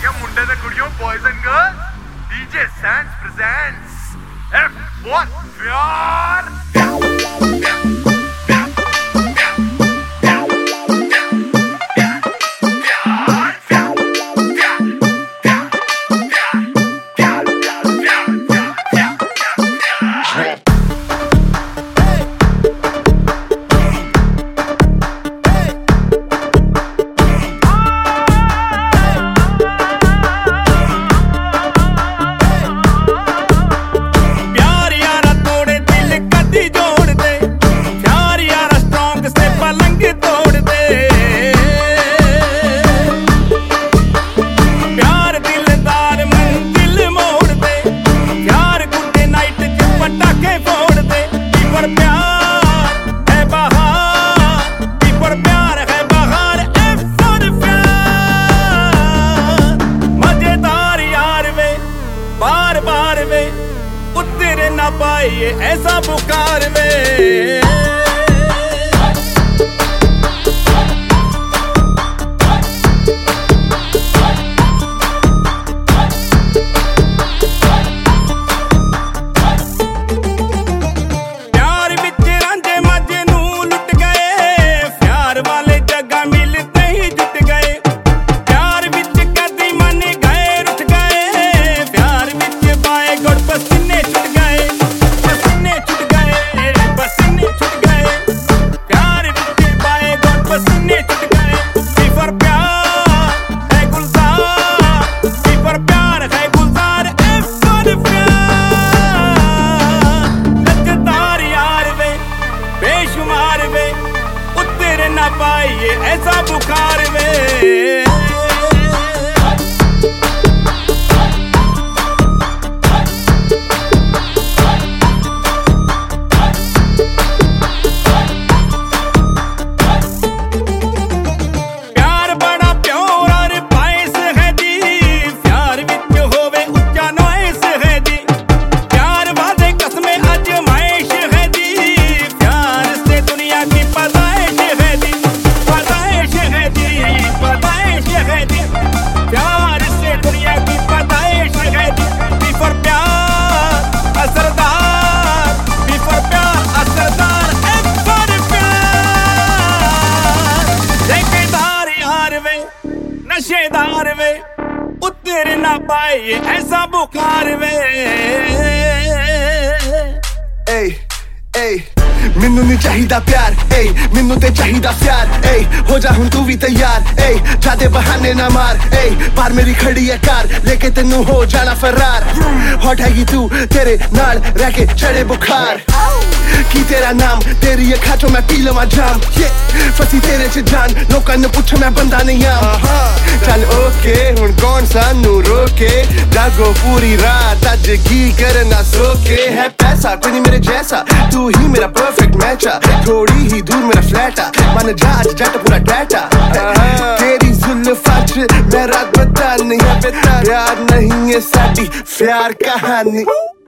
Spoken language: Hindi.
गया मुंडे ते कुड़ियों, boys and girls, DJ Sans presents F1 प्यार। बार बार में उतर ना पाए ऐसा पुकार में। उतर ना पाए ऐसा बुखार में। प्यार बड़ा प्योर और पाइस है जी, प्यार विच होवे उच्चा नॉइस है जी, प्यार वादे कसमें आजमाइश है जी, प्यार से दुनिया की पैदाइश है जी, पैदाइश है जी, पैदाइश है जी, प्यार से दुनिया की पैदाइश है जी। बिफोर प्यार असरदार, बिफोर प्यार असरदार, F1 प्यार। ठेकेदार यार वे, नशेदार वे, उतर ना पाए ऐसा बुखार वे। मैनू नहीं चाहिदा प्यार, मैनू ते चाहिदा प्यार। हो जा हुण तू भी तैयार, जादे बहाने ना मार। बाहर मेरी खड़ी है कार, लेके तेनू हो जाना फरार। हॉट हैगी तू, तेरे नाल रह के चढ़े बुखार। की तेरा नाम, तेरी अखां चों मैं पी लवां जाम। फसी तेरे च जान, लोकां नू पुछ मैं बंदा नहीं आम। चल ओके हुण कौन सानू रोके, जागो पूरी रात अज की करना सोके। है पैसा कोई नहीं मेरे जैसा, तू ही मेरा परफेक्ट मैच आ। थोड़ी ही दूर मेरा फ्लैट आ, मन जहाज जट पूरा डाटा। तेरी जुल्फां च मैं रात बता नहीं है, प्यार नहीं है साडी प्यार कहानी।